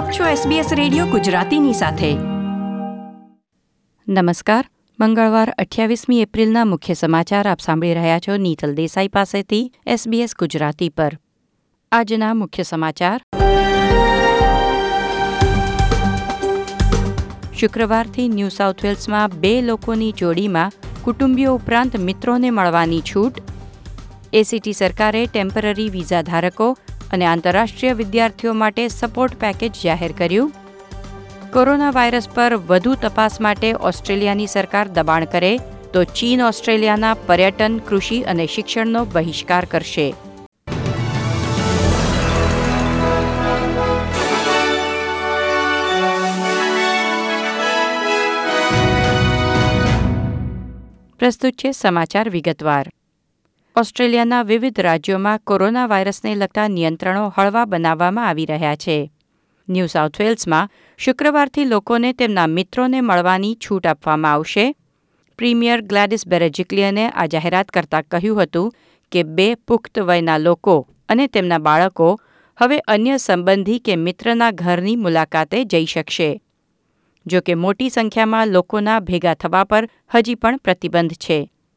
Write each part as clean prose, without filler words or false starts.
આપ છો SBS radio ગુજરાતીની સાથે. નમસ્કાર. મંગળવાર 28મી એપ્રિલના મુખ્ય સમાચાર આપ સાંભળી રહ્યા છો નીતલ દેસાઈ પાસેથી SBS ગુજરાતી પર. આજના મુખ્ય સમાચાર. શુક્રવારથી ન્યૂ સાઉથ વેલ્સમાં 2 લોકોની જોડીમાં કુટુંબીઓ ઉપરાંત મિત્રોને મળવાની છૂટ. ACT સરકારે ટેમ્પરરી વિઝા ધારકો અને આંતરરાષ્ટ્રીય વિદ્યાર્થીઓ માટે સપોર્ટ પેકેજ જાહેર કર્યું. કોરોના વાયરસ પર વધુ તપાસ માટે ઓસ્ટ્રેલિયાની સરકાર દબાણ કરે તો ચીન ઓસ્ટ્રેલિયાના પર્યટન, કૃષિ અને શિક્ષણનો બહિષ્કાર કરશે. પ્રસ્તુત છે સમાચાર વિગતવાર. ઓસ્ટ્રેલિયાના વિવિધ રાજ્યોમાં કોરોના વાયરસને લગતા નિયંત્રણો હળવા બનાવવામાં આવી રહ્યા છે. ન્યૂ સાઉથ વેલ્સમાં શુક્રવારથી લોકોને તેમના મિત્રોને મળવાની છૂટ આપવામાં આવશે. પ્રીમિયર ગ્લેડિસ બેરેજિક્લિયને આ જાહેરાત કરતાં કહ્યું હતું કે 2 પુખ્ત વયના લોકો અને તેમના બાળકો હવે અન્ય સંબંધી કે મિત્રના ઘરની મુલાકાતે જઈ શકશે. જો કે મોટી સંખ્યામાં લોકોના ભેગા થવા પર હજી પણ પ્રતિબંધ છે.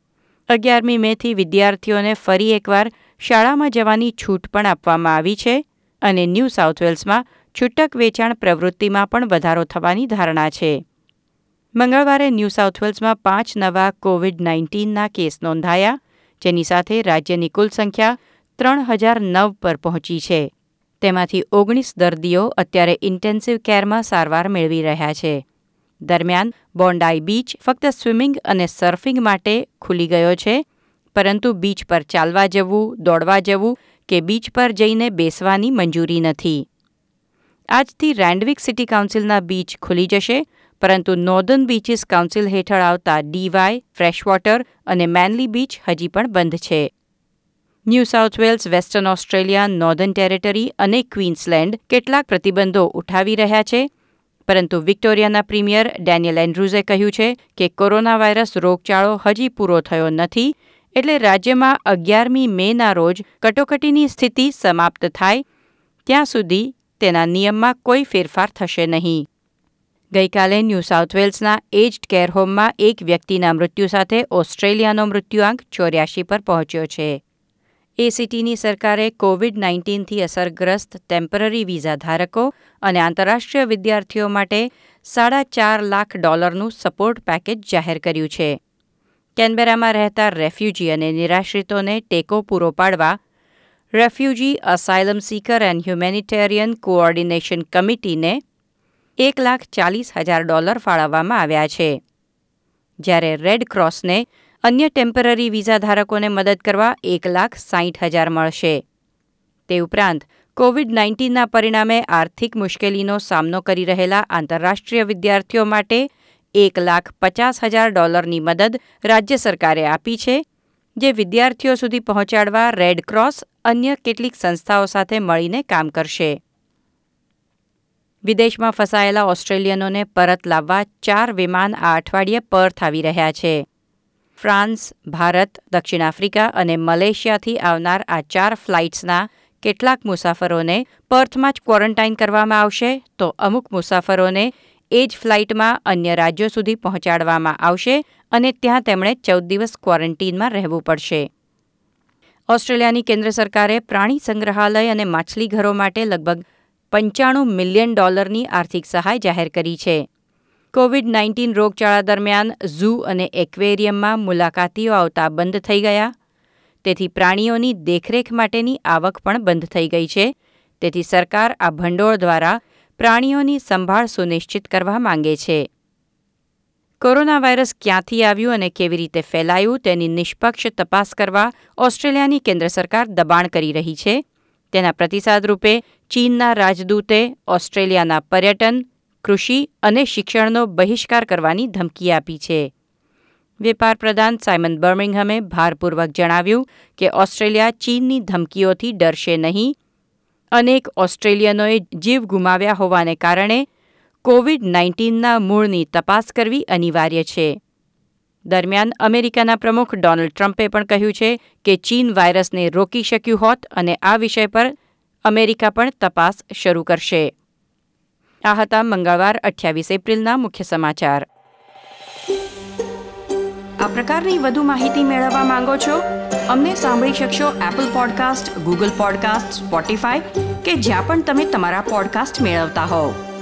11મી મેથી વિદ્યાર્થીઓને ફરી એકવાર શાળામાં જવાની છૂટ પણ આપવામાં આવી છે અને ન્યૂ સાઉથ વેલ્સમાં છૂટક વેચાણ પ્રવૃત્તિમાં પણ વધારો થવાની ધારણા છે. મંગળવારે ન્યૂ સાઉથ વેલ્સમાં 5 નવા COVID-19ના કેસ નોંધાયા, જેની સાથે રાજ્યની કુલ સંખ્યા 3009 પર પહોંચી છે. તેમાંથી 19 દર્દીઓ અત્યારે ઇન્ટેન્સિવ કેરમાં સારવાર મેળવી રહ્યા છે. દરમિયાન બોન્ડાઈ બીચ ફક્ત સ્વિમિંગ અને સર્ફિંગ માટે ખુલી ગયો છે, પરંતુ બીચ પર ચાલવા જવું, દોડવા જવું કે બીચ પર જઈને બેસવાની મંજૂરી નથી. આજથી રેન્ડવિક સિટી કાઉન્સિલના બીચ ખુલી જશે, પરંતુ નોર્ધન બીચીસ કાઉન્સિલ હેઠળ આવતા ડીવાય, ફ્રેશવોટર અને મેનલી બીચ હજી પણ બંધ છે. New South Wales, Western Australia, Northern Territory અને ક્વીન્સલેન્ડ કેટલાક પ્રતિબંધો ઉઠાવી રહ્યા છે, પરંતુ વિક્ટોરિયાના પ્રીમિયર ડેનિયલ એન્ડ્રુઝે કહ્યું છે કે કોરોના વાયરસ રોગચાળો હજી પૂરો થયો નથી, એટલે રાજ્યમાં 11મી મેના રોજ કટોકટીની સ્થિતિ સમાપ્ત થાય ત્યાં સુધી તેના નિયમમાં કોઈ ફેરફાર થશે નહીં. ગઈકાલે ન્યૂ સાઉથ વેલ્સના એજ્ડ કેર હોમમાં એક વ્યક્તિના મૃત્યુ સાથે ઓસ્ટ્રેલિયાનો મૃત્યુઆંક 84 પર પહોંચ્યો છે. ACTની સરકારે COVID-19થી અસરગ્રસ્ત ટેમ્પરરી વિઝા ધારકો અને આંતરરાષ્ટ્રીય વિદ્યાર્થીઓ માટે $4.5 લાખનું સપોર્ટ પેકેજ જાહેર કર્યું છે. કેનબેરામાં રહેતા રેફ્યુજી અને નિરાશ્રિતોને ટેકો પૂરો પાડવા refugee asylum seeker and humanitarian coordination કમિટીને $1,40,000 ફાળવવામાં આવ્યા છે, જ્યારે રેડ ક્રોસને અન્ય ટેમ્પરરી વિઝા ધારકોને મદદ કરવા $1,60,000 મળશે. તે ઉપરાંત COVID-19ના પરિણામે આર્થિક મુશ્કેલીનો સામનો કરી રહેલા આંતરરાષ્ટ્રીય વિદ્યાર્થીઓ માટે $1,50,000ની મદદ રાજ્ય સરકારે આપી છે, જે વિદ્યાર્થીઓ સુધી પહોંચાડવા રેડ ક્રોસ અન્ય કેટલીક સંસ્થાઓ સાથે મળીને કામ કરશે. વિદેશમાં ફસાયેલા ઓસ્ટ્રેલિયનોને પરત લાવવા 4 વિમાન આ અઠવાડિયે પર્થ આવી રહ્યા છે. ફ્રાન્સ, ભારત, દક્ષિણ આફ્રિકા અને મલેશિયાથી આવનાર આ 4 ફ્લાઇટ્સના કેટલાક મુસાફરોને પર્થમાં જ ક્વોરન્ટાઇન કરવામાં આવશે, તો અમુક મુસાફરોને એ જ ફ્લાઇટમાં અન્ય રાજ્યો સુધી પહોંચાડવામાં આવશે અને ત્યાં તેમણે 14 દિવસ ક્વોરન્ટીનમાં રહેવું પડશે. ઓસ્ટ્રેલિયાની કેન્દ્ર સરકારે પ્રાણી સંગ્રહાલય અને માછલીઘરો માટે લગભગ $95 મિલિયન આર્થિક સહાય જાહેર કરી છે. COVID-19 રોગચાળા દરમિયાન ઝૂ અને એક્વેરિયમમાં મુલાકાતીઓ આવતા બંધ થઈ ગયા, તેથી પ્રાણીઓની દેખરેખ માટેની આવક પણ બંધ થઈ ગઈ છે. તેથી સરકાર આ ભંડોળ દ્વારા પ્રાણીઓની સંભાળ સુનિશ્ચિત કરવા માંગે છે. કોરોના વાયરસ ક્યાંથી આવ્યું અને કેવી રીતે ફેલાયું તેની નિષ્પક્ષ તપાસ કરવા ઓસ્ટ્રેલિયાની કેન્દ્ર સરકાર દબાણ કરી રહી છે. તેના પ્રતિસાદ રૂપે ચીનના રાજદૂતે ઓસ્ટ્રેલિયાના પર્યટન, કૃષિ અને શિક્ષણનો બહિષ્કાર કરવાની ધમકી આપી છે. વેપાર પ્રધાન સાયમન બર્મિંગહમે ભારપૂર્વક જણાવ્યું કે ઓસ્ટ્રેલિયા ચીનની ધમકીઓથી ડરશે નહીં. અનેક ઓસ્ટ્રેલિયનોએ જીવ ગુમાવ્યા હોવાને કારણે COVID-19ના મૂળની તપાસ કરવી અનિવાર્ય છે. દરમિયાન અમેરિકાના પ્રમુખ ડોનાલ્ડ ટ્રમ્પે પણ કહ્યું છે કે ચીન વાયરસને રોકી શક્યું હોત અને આ વિષય પર અમેરિકા પણ તપાસ શરૂ કરશે. આ હતા મંગળવાર 28 એપ્રિલના મુખ્ય સમાચાર. આ પ્રકારની વધુ માહિતી મેળવવા માંગો છો? અમને સાંભળી શકશો Apple podcast, Google podcast, Spotify કે જ્યાં પણ તમે તમારા પોડકાસ્ટ મેળવતા હોવ.